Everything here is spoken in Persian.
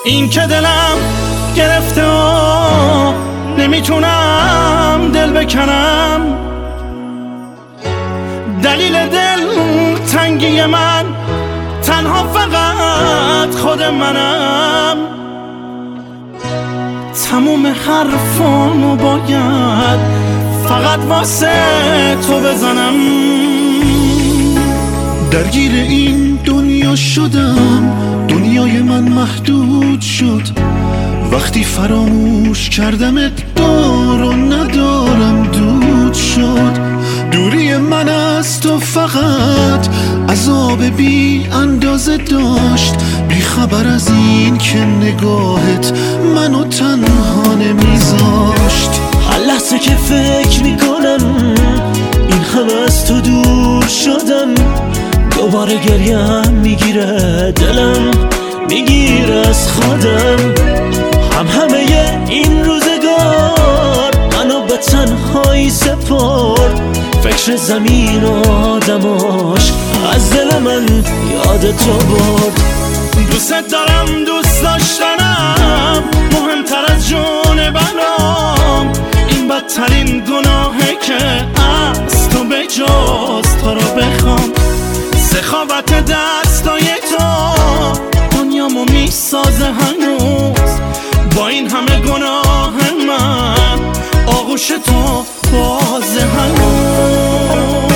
این که دلم گرفته و نمیتونم دل بکنم، دلیل دل تنگی من تنها فقط خود منم. تموم حرفامو باید فقط واسه تو بزنم. درگیر این دنیا شدم، دنیای من محدود شد. وقتی فراموش کردمت دار و ندارم دود شد. دوری من از تو فقط عذاب بی اندازه داشت، بی خبر از این که نگاهت منو تنها نمیذاشت. هر لحظه که فکر میکنم این همه از تو دور شدم، دوباره گریم میگیره، دلم میگیره از خودم. همه این روزگار منو به تنهایی سپرد، فکر زمین و آدماش از دل من یاد تو برد. دوست دارم، دوست داشتنم مهمتر از جون برام. این بدترین گناهه که از تو به جز تو رو بخوام. سخاوت دستای تو دنیامو میسازه هنوز. با این همه گناه من آغوش تو بازه هنوز.